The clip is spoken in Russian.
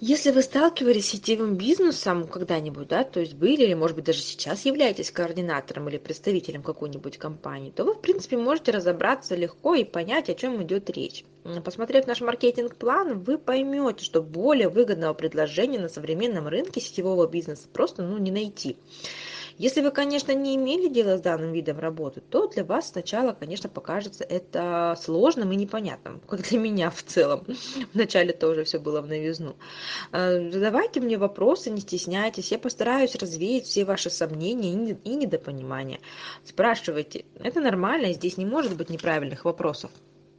Если вы сталкивались с сетевым бизнесом когда-нибудь, да, то есть были или, может быть, даже сейчас являетесь координатором или представителем какой-нибудь компании, то вы, в принципе, можете разобраться легко и понять, о чем идет речь. Посмотрев наш маркетинг-план, вы поймете, что более выгодного предложения на современном рынке сетевого бизнеса просто не найти. Если вы, конечно, не имели дела с данным видом работы, то для вас сначала, конечно, покажется это сложным и непонятным, как для меня в целом. Вначале тоже все было в новизну. Задавайте мне вопросы, не стесняйтесь. Я постараюсь развеять все ваши сомнения и недопонимания. Спрашивайте. Это нормально, здесь не может быть неправильных вопросов.